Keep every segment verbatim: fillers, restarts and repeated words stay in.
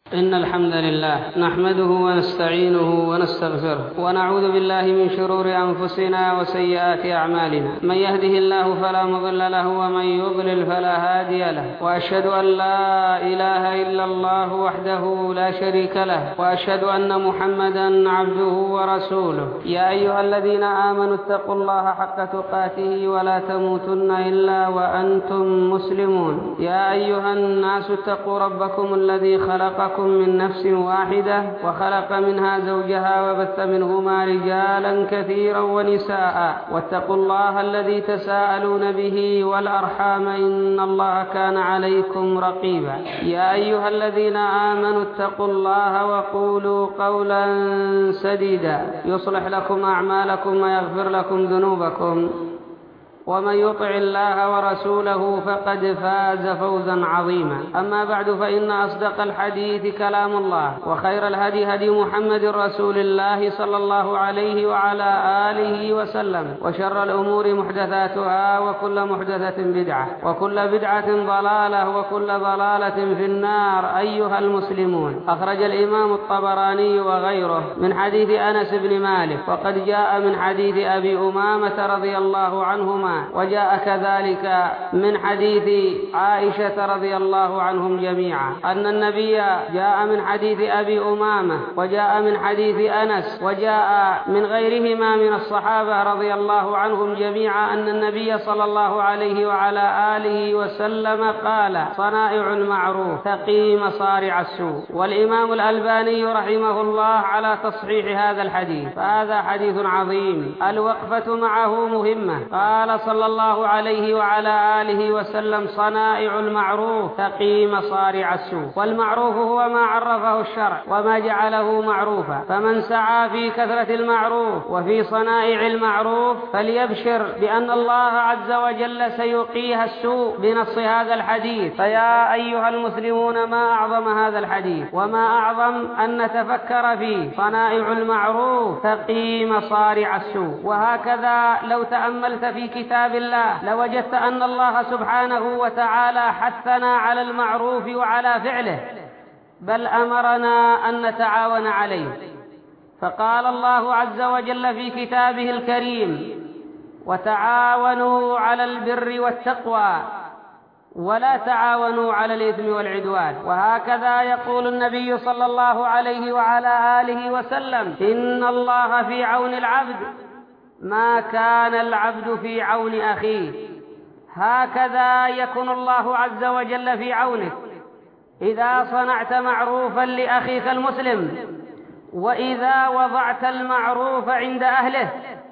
إن الحمد لله نحمده ونستعينه ونستغفره ونعوذ بالله من شرور أنفسنا وسيئات أعمالنا. من يهده الله فلا مضل له ومن يضلل فلا هادي له، وأشهد أن لا إله إلا الله وحده لا شريك له، وأشهد أن محمدا عبده ورسوله. يا أيها الذين آمنوا اتقوا الله حق تقاته ولا تموتن إلا وأنتم مسلمون. يا أيها الناس اتقوا ربكم الذي خلقكم من نفس واحدة وخلق منها زوجها وبث منهما رجالا كثيرا ونساء، واتقوا الله الذي تساءلون به والأرحام إن الله كان عليكم رقيبا. يا أيها الذين آمنوا اتقوا الله وقولوا قولا سديدا يصلح لكم أعمالكم ويغفر لكم ذنوبكم، ومن يطع الله ورسوله فقد فاز فوزا عظيما. أما بعد، فإن أصدق الحديث كلام الله، وخير الهدي هدي محمد رسول الله صلى الله عليه وعلى آله وسلم، وشر الأمور محدثاتها، وكل محدثة بدعة، وكل بدعة ضلالة، وكل ضلالة في النار. أيها المسلمون، أخرج الإمام الطبراني وغيره من حديث أنس بن مالك، وقد جاء من حديث أبي أمامة رضي الله عنهما، وجاء كذلك من حديث عائشة رضي الله عنهم جميعا أن النبي جاء من حديث أبي أمامة، وجاء من حديث أنس، وجاء من غيرهما من الصحابة رضي الله عنهم جميعا أن النبي صلى الله عليه وعلى آله وسلم قال: صنائع المعروف تقي مصارع السوء. والإمام الألباني رحمه الله على تصحيح هذا الحديث، فهذا حديث عظيم الوقفة معه مهمة. قال صلى الله عليه وعلى آله وسلم: صنائع المعروف تقي مصارع السوء. والمعروف هو ما عرفه الشرع وما جعله معروفا، فمن سعى في كثرة المعروف وفي صنائع المعروف فليبشر بأن الله عز وجل سيقيها السوء بنص هذا الحديث. فيا أيها المسلمون، ما أعظم هذا الحديث، وما أعظم أن نتفكر فيه. صنائع المعروف تقي مصارع السوء. وهكذا لو تأملت في كتاب الله لوجدت أن الله سبحانه وتعالى حثنا على المعروف وعلى فعله، بل أمرنا أن نتعاون عليه. فقال الله عز وجل في كتابه الكريم: وتعاونوا على البر والتقوى ولا تعاونوا على الإثم والعدوان. وهكذا يقول النبي صلى الله عليه وعلى آله وسلم: إن الله في عون العبد ما كان العبد في عون أخيه. هكذا يكون الله عز وجل في عونك إذا صنعت معروفا لأخيك المسلم، وإذا وضعت المعروف عند أهله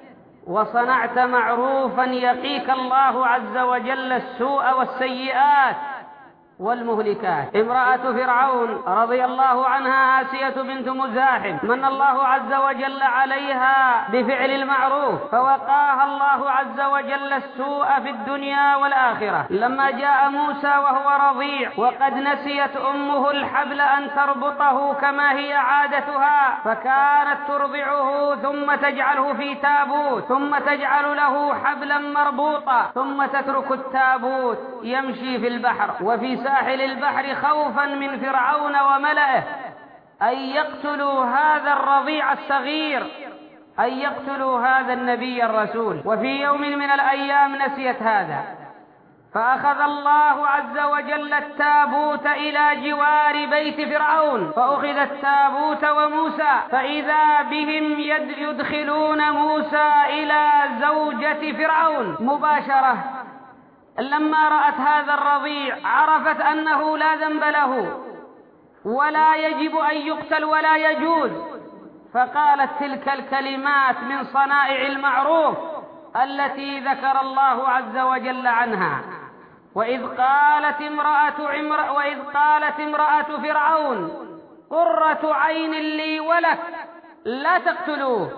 وصنعت معروفا يقيك الله عز وجل السوء والسيئات والمهلكات. امرأة فرعون رضي الله عنها آسية بنت مزاحم من الله عز وجل عليها بفعل المعروف، فوقاها الله عز وجل السوء في الدنيا والآخرة. لما جاء موسى وهو رضيع وقد نسيت أمه الحبل أن تربطه كما هي عادتها، فكانت ترضعه ثم تجعله في تابوت، ثم تجعل له حبلا مربوطا، ثم تترك التابوت يمشي في البحر وفي ساحل البحر خوفا من فرعون وملئه أن يقتلوا هذا الرضيع الصغير، أن يقتلوا هذا النبي الرسول. وفي يوم من الأيام نسيت هذا، فأخذ الله عز وجل التابوت إلى جوار بيت فرعون، فأخذ التابوت وموسى، فإذا بهم يدخلون موسى إلى زوجة فرعون مباشرة. لما رأت هذا الرضيع عرفت أنه لا ذنب له ولا يجب أن يقتل ولا يجوز، فقالت تلك الكلمات من صنائع المعروف التي ذكر الله عز وجل عنها: وإذ قالت امرأة عمر وإذ قالت امرأة فرعون قرة عين لي ولك لا تقتلوه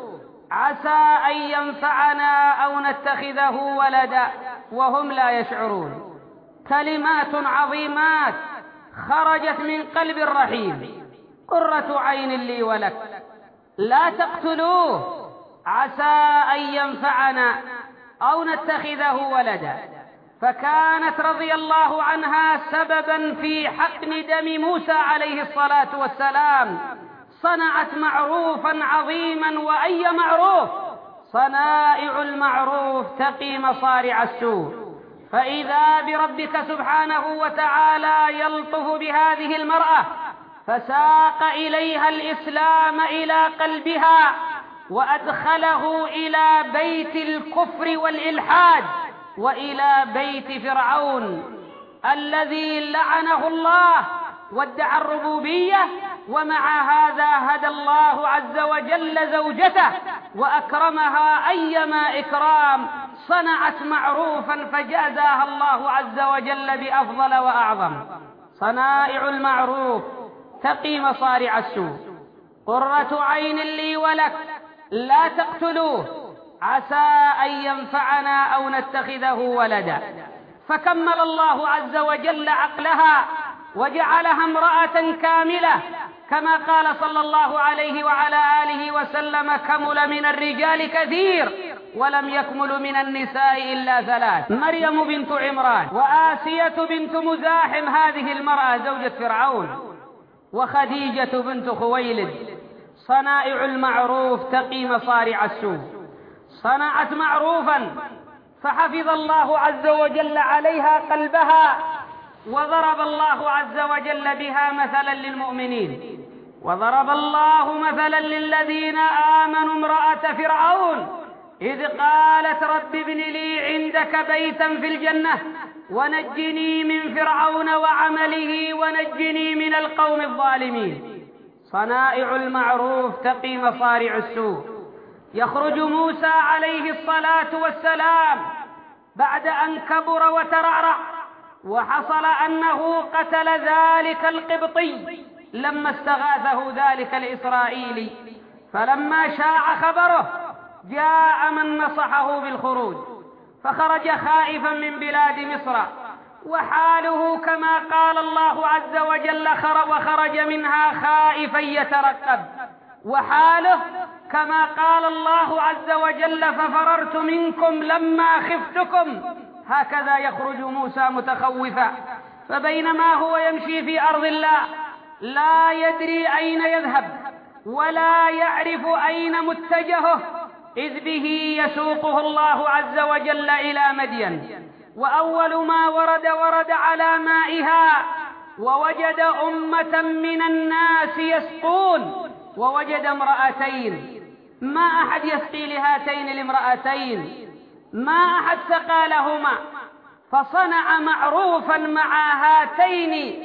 عسى أن ينفعنا أو نتخذه ولدا وهم لا يشعرون. كلمات عظيمات خرجت من قلب الرحيم: قرة عين لي ولك لا تقتلوه عسى أن ينفعنا أو نتخذه ولدا. فكانت رضي الله عنها سببا في حقن دم موسى عليه الصلاة والسلام. صنعت معروفا عظيما، وأي معروف؟ صنائع المعروف تقي مصارع السوء. فإذا بربك سبحانه وتعالى يلطف بهذه المرأة، فساق إليها الإسلام إلى قلبها، وأدخله إلى بيت الكفر والإلحاد، وإلى بيت فرعون الذي لعنه الله وادعى الربوبية، ومع هذا هدى الله عز وجل زوجته وأكرمها أيما إكرام. صنعت معروفا فجازاها الله عز وجل بأفضل وأعظم. صنائع المعروف تقي مصارع السوء. قرة عين لي ولك لا تقتلوه عسى أن ينفعنا أو نتخذه ولدا. فكمل الله عز وجل عقلها وجعلها امرأة كاملة، كما قال صلى الله عليه وعلى آله وسلم: كمل من الرجال كثير ولم يكمل من النساء إلا ثلاث: مريم بنت عمران، وآسية بنت مزاحم هذه المرأة زوجة فرعون، وخديجة بنت خويلد. صنائع المعروف تقي مصارع السوء. صنعت معروفا فحفظ الله عز وجل عليها قلبها، وضرب الله عز وجل بها مثلا للمؤمنين. وضرب الله مثلا للذين آمنوا امرأة فرعون إذ قالت: رب ابن لي عندك بيتا في الجنة ونجني من فرعون وعمله ونجني من القوم الظالمين. صنائع المعروف تقي مصارع السوء. يخرج موسى عليه الصلاة والسلام بعد أن كبر وترعرع، وحصل أنه قتل ذلك القبطي لما استغاثه ذلك الإسرائيلي. فلما شاع خبره جاء من نصحه بالخروج، فخرج خائفا من بلاد مصر، وحاله كما قال الله عز وجل: وخرج منها خائفا يترقب. وحاله كما قال الله عز وجل: ففررت منكم لما خفتكم. هكذا يخرج موسى متخوفا. فبينما هو يمشي في أرض الله لا يدري أين يذهب ولا يعرف أين متجهه، إذ به يسوقه الله عز وجل إلى مدين. وأول ما ورد ورد على مائها، ووجد أمة من الناس يسقون، ووجد امرأتين. ما أحد يسقي لهاتين الامرأتين، ما أحد سقى لهما، فصنع معروفا مع هاتين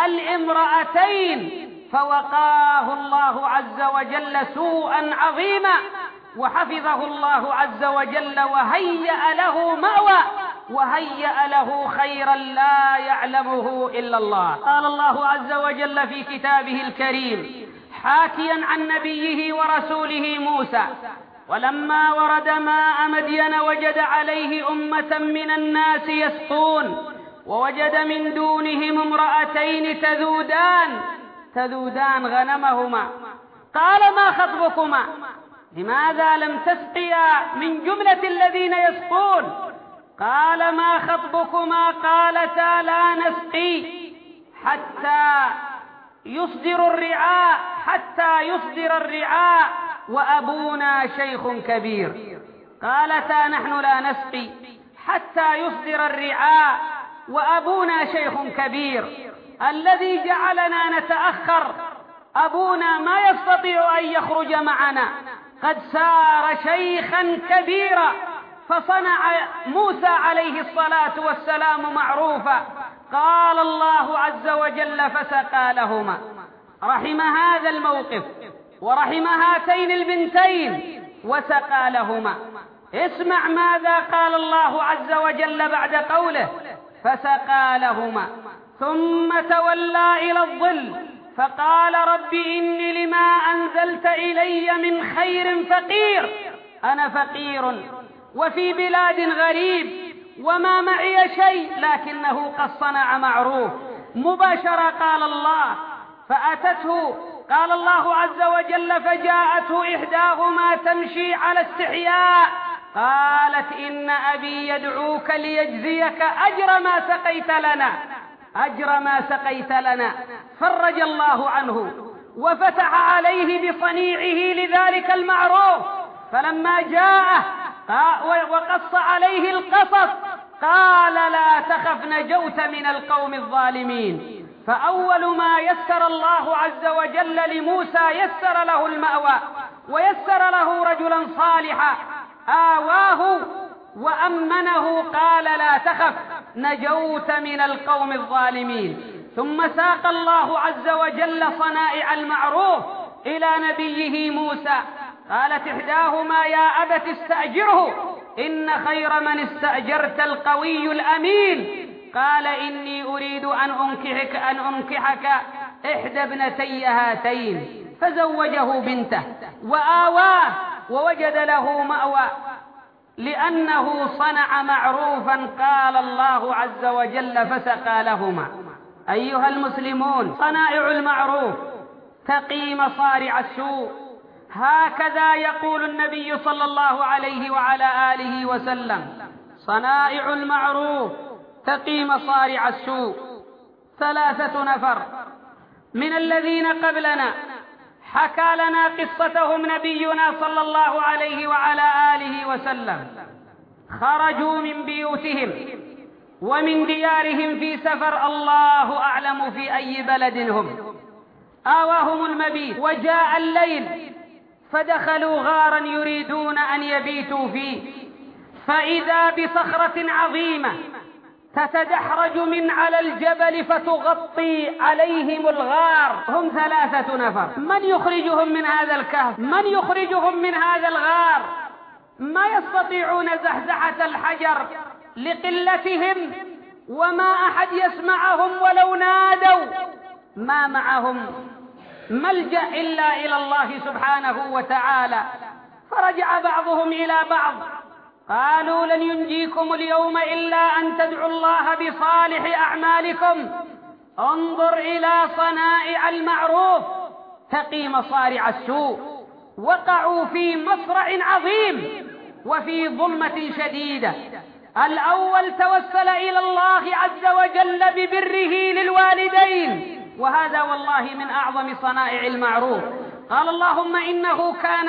الامرأتين فوقاه الله عز وجل سوءا عظيما، وحفظه الله عز وجل وهيأ له مأوى، وهيأ له خيرا لا يعلمه إلا الله. قال الله عز وجل في كتابه الكريم حاكيا عن نبيه ورسوله موسى: ولما ورد ماء مدين وجد عليه أمة من الناس يسقون، ووجد من دونهم امرأتين تذودان تذودان غنمهما. قال: ما خطبكما؟ لماذا لم تسقيا من جملة الذين يسقون؟ قال: ما خطبكما؟ قالتا: لا نسقي حتى يصدر الرعاء حتى يصدر الرعاء وأبونا شيخ كبير. قالتا: نحن لا نسقي حتى يصدر الرعاء وأبونا شيخ كبير. الذي جعلنا نتأخر أبونا ما يستطيع أن يخرج معنا، قد سار شيخا كبيرا. فصنع موسى عليه الصلاة والسلام معروفا. قال الله عز وجل: فسقى لهما. رحم هذا الموقف ورحم هاتين البنتين وسقى لهما. اسمع ماذا قال الله عز وجل بعد قوله: فسقى لهما، ثم تولى إلى الظل فقال: رب إني لما أنزلت إلي من خير فقير. أنا فقير وفي بلاد غريب وما معي شيء، لكنه قد صنع معروف. مباشرة قال الله: فأتته، قال الله عز وجل: فجاءته إحداهما تمشي على استحياء قالت إن أبي يدعوك ليجزيك أجر ما سقيت لنا أجر ما سقيت لنا. فرج الله عنه وفتح عليه بصنيعه لذلك المعروف. فلما جاءه وقص عليه القصص قال لا تخف نجوت من القوم الظالمين. فأول ما يسر الله عز وجل لموسى يسر له المأوى ويسر له رجلا صالحا آواه وأمنه. قال لا تخف نجوت من القوم الظالمين. ثم ساق الله عز وجل صنائع المعروف إلى نبيه موسى. قالت إحداهما يا أبت استأجره إن خير من استأجرت القوي الأمين. قال إني أريد أن أنكحك أن أنكحك إحدى ابنتي هاتين. فزوجه بنته وآواه ووجد له مأوى لأنه صنع معروفا. قال الله عز وجل فسقى لهما. أيها المسلمون، صنائع المعروف تقي مصارع السوء. هكذا يقول النبي صلى الله عليه وعلى آله وسلم: صنائع المعروف تقي مصارع السوء. ثلاثة نفر من الذين قبلنا حكى لنا قصتهم نبينا صلى الله عليه وعلى آله وسلم. خرجوا من بيوتهم ومن ديارهم في سفر، الله أعلم في أي بلد هم. آواهم المبيت وجاء الليل فدخلوا غارا يريدون أن يبيتوا فيه، فإذا بصخرة عظيمة تتدحرج من على الجبل فتغطي عليهم الغار. هم ثلاثة نفر. من يخرجهم من هذا الكهف؟ من يخرجهم من هذا الغار؟ ما يستطيعون زحزحة الحجر لقلتهم، وما أحد يسمعهم ولو نادوا. ما معهم ملجأ إلا إلى الله سبحانه وتعالى. فرجع بعضهم إلى بعض قالوا لن ينجيكم اليوم إلا أن تدعوا الله بصالح أعمالكم. انظر إلى صنائع المعروف تقي مصارع السوء. وقعوا في مصرع عظيم وفي ظلمة شديدة. الأول توسل إلى الله عز وجل ببره للوالدين، وهذا والله من أعظم صنائع المعروف. قال اللهم إنه كان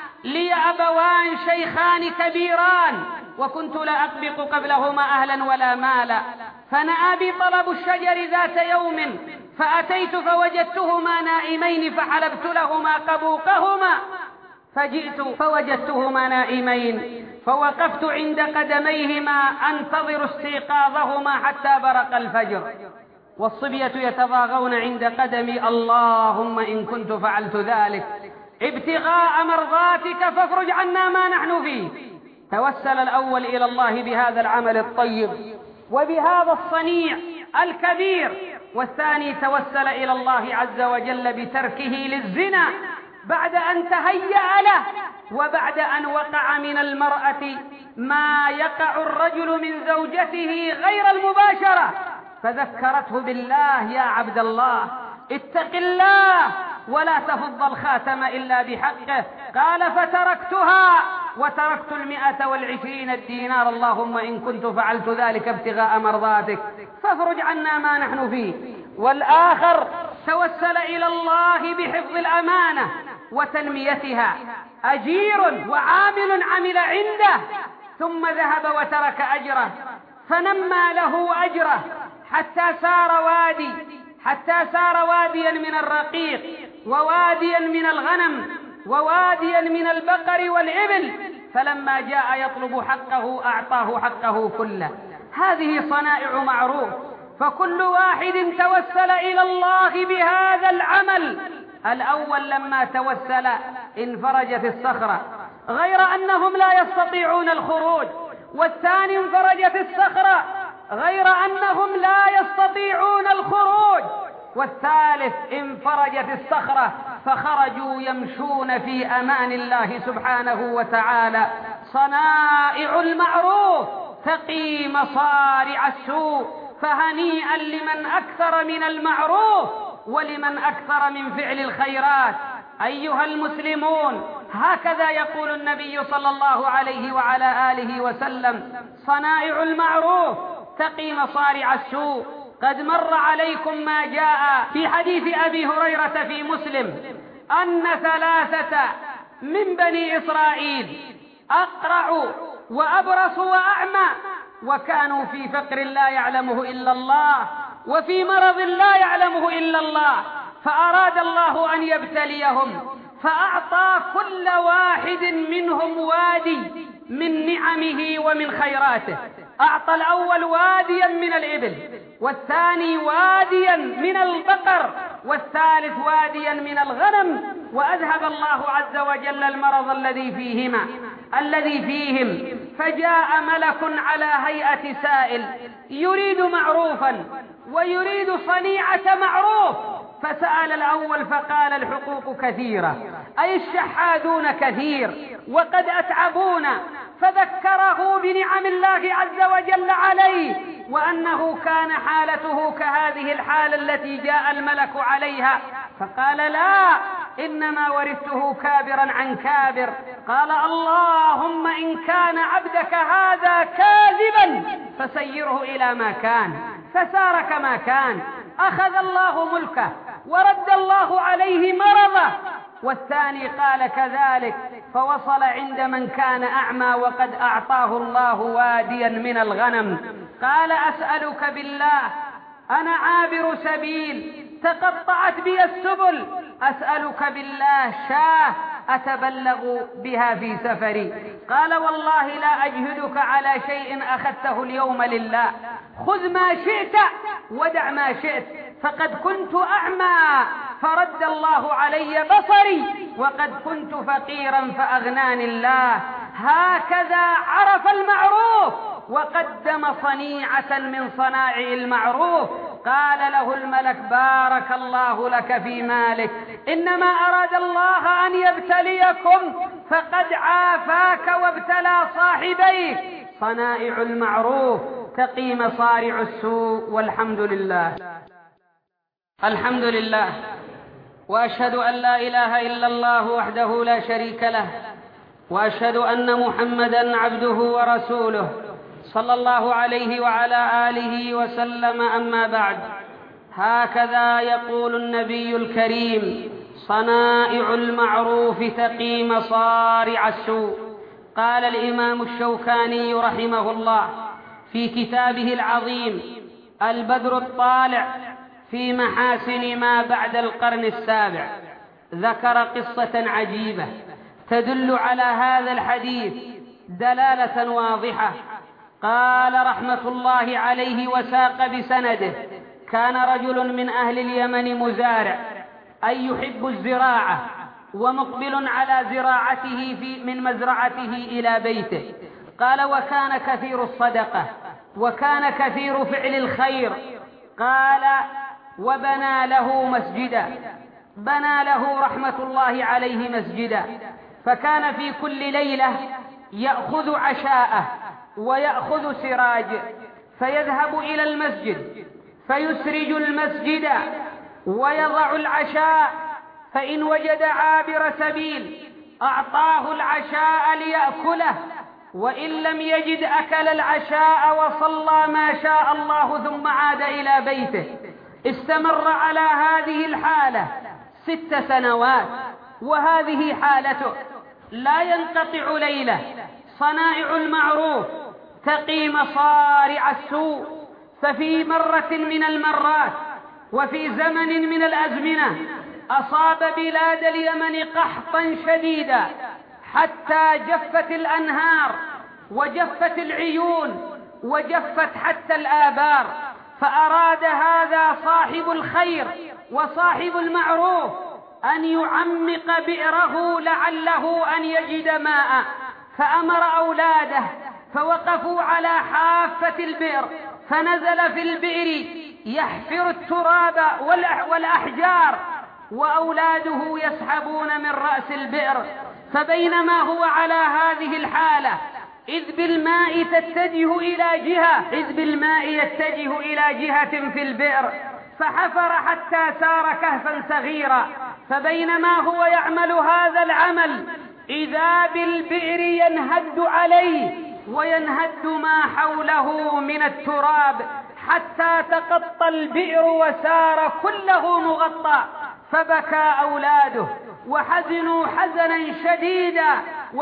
لي أبوان شيخان كبيران وكنت لا أقبق قبلهما أهلا ولا مالا، فنأى بي طلب الشجر ذات يوم فأتيت فوجدتهما نائمين فحلبت لهما قبوقهما، فجئت فوجدتهما نائمين فوقفت عند قدميهما أنتظر استيقاظهما حتى برق الفجر، والصبية يتضاغون عند قدمي. اللهم إن كنت فعلت ذلك ابتغاء مرضاتك فافرج عنا ما نحن فيه. توسل الأول إلى الله بهذا العمل الطيب وبهذا الصنيع الكبير، والثاني توسل إلى الله عز وجل بتركه للزنا بعد أن تهيأ له وبعد أن وقع من المرأة ما يقع الرجل من زوجته غير المباشرة، فذكرته بالله: يا عبد الله اتق الله ولا تفض الخاتم إلا بحقه. قال فتركتها وتركت المئة والعشرين الدينار. اللهم إن كنت فعلت ذلك ابتغاء مرضاتك فافرج عنا ما نحن فيه. والآخر توسل إلى الله بحفظ الأمانة وتنميتها، أجير وعامل عمل عنده ثم ذهب وترك أجره فنمى له أجره حتى صار وادي حتى صار واديا من الرقيق وواديا من الغنم وواديا من البقر والإبل، فلما جاء يطلب حقه أعطاه حقه كله. هذه صنائع معروف. فكل واحد توسل إلى الله بهذا العمل. الأول لما توسل انفرجت الصخرة غير أنهم لا يستطيعون الخروج، والثاني انفرجت الصخرة غير أنهم لا يستطيعون الخروج، والثالث انفرجت الصخرة فخرجوا يمشون في أمان الله سبحانه وتعالى. صنائع المعروف تقي مصارع السوء، فهنيئا لمن أكثر من المعروف ولمن أكثر من فعل الخيرات. أيها المسلمون، هكذا يقول النبي صلى الله عليه وعلى آله وسلم: صنائع المعروف تقي مصارع السوء. قد مر عليكم ما جاء في حديث أبي هريرة في مسلم أن ثلاثة من بني إسرائيل أقرع وأبرص وأعمى، وكانوا في فقر لا يعلمه إلا الله وفي مرض لا يعلمه إلا الله، فأراد الله أن يبتليهم فأعطى كل واحد منهم وادي من نعمه ومن خيراته. أعطى الأول واديا من الإبل، والثاني واديا من البقر، والثالث واديا من الغنم، وأذهب الله عز وجل المرض الذي فيهما الذي فيهم. فجاء ملك على هيئة سائل يريد معروفا ويريد صنيعة معروف، فسأل الأول فقال: الحقوق كثيرة، أي الشحاذون كثير وقد أتعبونا، فذكره بنعم الله عز وجل عليه، وأنه كان حالته كهذه الحالة التي جاء الملك عليها. فقال: لا، إنما ورثته كابرا عن كابر. قال: اللهم إن كان عبدك هذا كاذبا فسيره إلى ما كان. فسار كما كان، أخذ الله ملكه ورد الله عليه مرضه. والثاني قال كذلك، فوصل عند من كان أعمى وقد أعطاه الله واديا من الغنم. قال: أسألك بالله، أنا عابر سبيل تقطعت بي السبل، أسألك بالله شاه أتبلغ بها في سفري. قال: والله لا أجهدك على شيء أخذته اليوم لله، خذ ما شئت ودع ما شئت، فقد كنت أعمى فرد الله علي بصري، وقد كنت فقيرا فأغناني الله. هكذا عرف المعروف وقدم صنيعة من صنائع المعروف. قال له الملك: بارك الله لك في مالك، إنما أراد الله أن يبتليكم فقد عافاك وابتلى صاحبيك. صنائع المعروف تقي مصارع السوء. والحمد لله. الحمد لله، وأشهد أن لا إله إلا الله وحده لا شريك له، وأشهد أن محمدًا عبده ورسوله صلى الله عليه وعلى آله وسلم. أما بعد، هكذا يقول النبي الكريم: صنائع المعروف تقي مصارع السوء. قال الإمام الشوكاني رحمه الله في كتابه العظيم البدر الطالع في محاسن ما بعد القرن السابع، ذكر قصة عجيبة تدل على هذا الحديث دلالة واضحة. قال رحمة الله عليه وساق بسنده: كان رجل من أهل اليمن مزارع، أي يحب الزراعة، ومقبل على زراعته في من مزرعته إلى بيته. قال: وكان كثير الصدقة، وكان كثير فعل الخير. قال: وبنى له مسجدا، بنى له رحمة الله عليه مسجدا، فكان في كل ليلة يأخذ عشاءه ويأخذ سراج، فيذهب إلى المسجد فيسرج المسجد ويضع العشاء، فإن وجد عابر سبيل أعطاه العشاء ليأكله، وإن لم يجد أكل العشاء وصلى ما شاء الله ثم عاد إلى بيته. استمر على هذه الحالة ست سنوات، وهذه حالته لا ينقطع ليلة. صنائع المعروف تقي مصارع السوء. ففي مرة من المرات وفي زمن من الأزمنة أصاب بلاد اليمن قحطا شديدا، حتى جفت الأنهار وجفت العيون وجفت حتى الآبار. فأراد هذا صاحب الخير وصاحب المعروف أن يعمق بئره لعله أن يجد ماء، فأمر أولاده فوقفوا على حافة البئر، فنزل في البئر يحفر التراب والأحجار، وأولاده يسحبون من رأس البئر. فبينما هو على هذه الحالة إذ بالماء تتجه إلى جهة إذ بالماء يتجه إلى جهة في البئر، فحفر حتى سار كهفا صغيرا. فبينما هو يعمل هذا العمل إذا بالبئر ينهد عليه وينهد ما حوله من التراب حتى تقطى البئر وسار كله مغطى. فبكى أولاده وحزنوا حزنا شديدا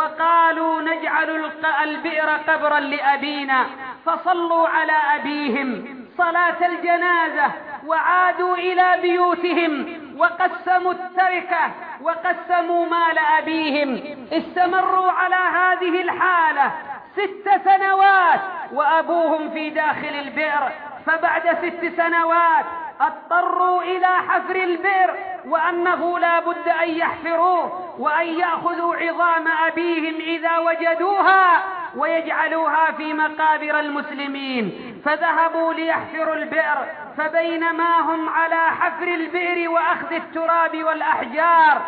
وقالوا نجعل البئر قبرا لأبينا، فصلوا على أبيهم صلاة الجنازة وعادوا إلى بيوتهم وقسموا التركة وقسموا مال أبيهم. استمروا على هذه الحالة ست سنوات وأبوهم في داخل البئر. فبعد ست سنوات اضطروا إلى حفر البئر، وأنه لا بد أن يحفروه وأن يأخذوا عظام أبيهم إذا وجدوها ويجعلوها في مقابر المسلمين. فذهبوا ليحفروا البئر، فبينما هم على حفر البئر وأخذ التراب والأحجار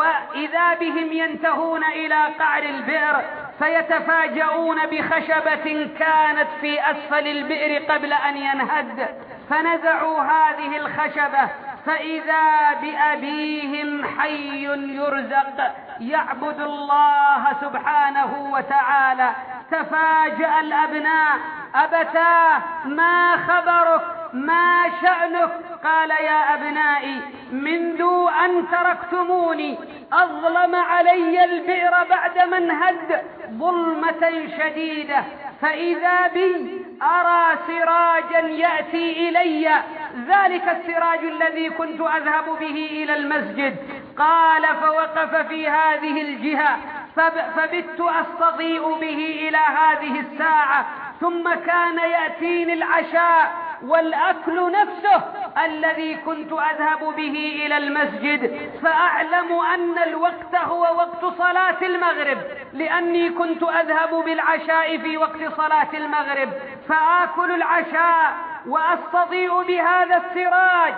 وإذا بهم ينتهون إلى قعر البئر فيتفاجؤون بخشبة كانت في أسفل البئر قبل أن ينهد، فنزعوا هذه الخشبة فإذا بأبيهم حي يرزق يعبد الله سبحانه وتعالى. تفاجأ الأبناء: أبتاه ما خبرك ما شأنك؟ قال: يا أبنائي منذ أن تركتموني أظلم علي البئر بعد ما انهد ظلمة شديدة، فإذا بي أرى سراجا يأتي إلي، ذلك السراج الذي كنت أذهب به إلى المسجد. قال: فوقف في هذه الجهة فبت أستضيء به إلى هذه الساعة، ثم كان يأتيني العشاء والأكل نفسه الذي كنت أذهب به إلى المسجد، فأعلم أن الوقت هو وقت صلاة المغرب، لأني كنت أذهب بالعشاء في وقت صلاة المغرب، فآكل العشاء وأستضيء بهذا السراج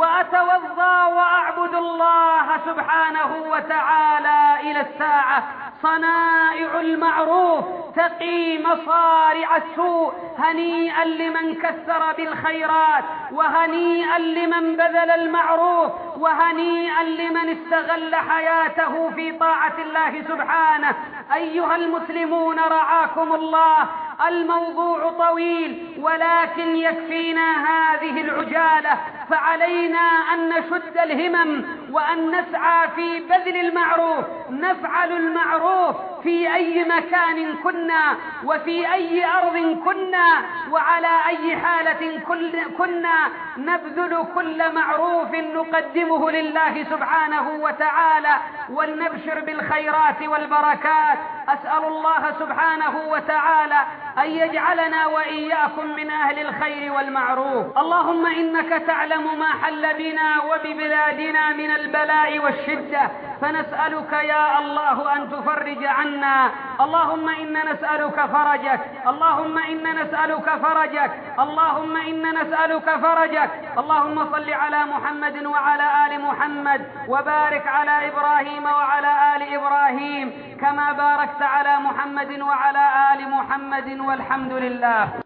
وأتوضأ وأعبد الله سبحانه وتعالى إلى الساعة. صنائع المعروف تقي مصارع السوء. هنيئا لمن كثر بالخيرات، وهنيئا لمن بذل المعروف، وهنيئا لمن استغل حياته في طاعة الله سبحانه. أيها المسلمون رعاكم الله، الموضوع طويل ولكن يكفينا هذه العجالة، فعلينا أن نشد الهمم وأن نسعى في بذل المعروف. نفعل المعروف في أي مكان كنا وفي أي أرض كنا وعلى أي حالة كنا، نبذل كل معروف نقدمه لله سبحانه وتعالى ولنبشر بالخيرات والبركات. أسأل الله سبحانه وتعالى أن يجعلنا وإياكم من أهل الخير والمعروف. اللهم إنك تعلم ما حل بنا وببلادنا من البلاء والشدة، فنسألك يا الله أن تفرج عنا. اللهم إنا نسألك فرجك، اللهم إنا نسألك فرجك، اللهم إنا نسألك فرجك. اللهم صل على محمد وعلى آل محمد، وبارك على إبراهيم وعلى آل إبراهيم كما باركت على محمد وعلى آل محمد، والحمد لله.